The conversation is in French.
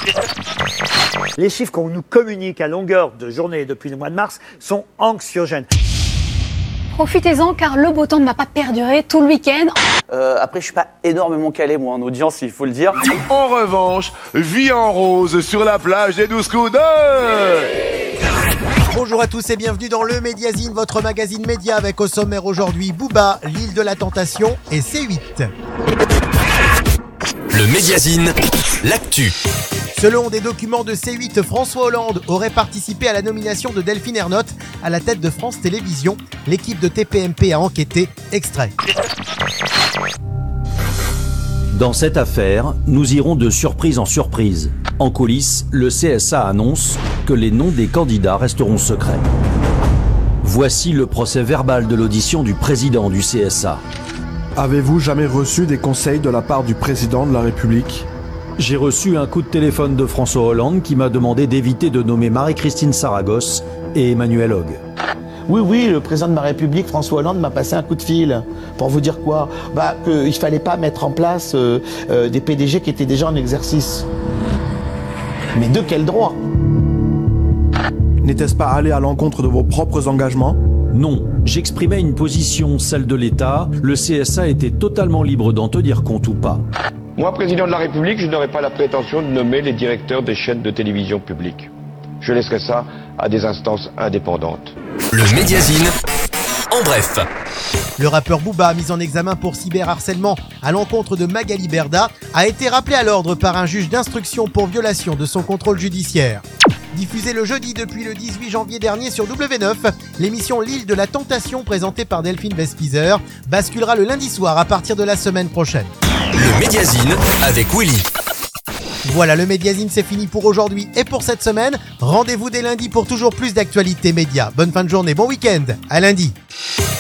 Les chiffres qu'on nous communique à longueur de journée depuis le mois de mars sont anxiogènes. Profitez-en car le beau temps ne va pas perdurer tout le week-end. Après, je suis pas énormément calé, moi, en audience, il faut le dire. En revanche, vie en rose sur la plage des 12 coups d'œil. Bonjour à tous et bienvenue dans le Médiazine, votre magazine média avec au sommaire aujourd'hui Booba, l'île de la tentation et C8. Le Médiazine, l'actu. Selon des documents de C8, François Hollande aurait participé à la nomination de Delphine Ernotte à la tête de France Télévisions. L'équipe de TPMP a enquêté. Extrait. Dans cette affaire, nous irons de surprise en surprise. En coulisses, le CSA annonce que les noms des candidats resteront secrets. Voici le procès verbal de l'audition du président du CSA. Avez-vous jamais reçu des conseils de la part du président de la République ? J'ai reçu un coup de téléphone de François Hollande qui m'a demandé d'éviter de nommer Marie-Christine Saragosse et Emmanuel Hogue. Oui, le président de ma République, François Hollande, m'a passé un coup de fil. Pour vous dire quoi ? Qu'il ne fallait pas mettre en place des PDG qui étaient déjà en exercice. Mais de quel droit ? N'était-ce pas aller à l'encontre de vos propres engagements ? Non, j'exprimais une position, celle de l'État. Le CSA était totalement libre d'en tenir compte ou pas. Moi, président de la République, je n'aurai pas la prétention de nommer les directeurs des chaînes de télévision publiques. Je laisserai ça à des instances indépendantes. Le Médiazine, en bref. Le rappeur Booba, mis en examen pour cyberharcèlement à l'encontre de Magali Berda, a été rappelé à l'ordre par un juge d'instruction pour violation de son contrôle judiciaire. Diffusée le jeudi depuis le 18 janvier dernier sur W9, l'émission L'île de la tentation présentée par Delphine Vespizer basculera le lundi soir à partir de la semaine prochaine. Le Médiazine avec Willy. Voilà, le Médiazine, c'est fini pour aujourd'hui et pour cette semaine. Rendez-vous dès lundi pour toujours plus d'actualités médias. Bonne fin de journée, bon week-end, à lundi.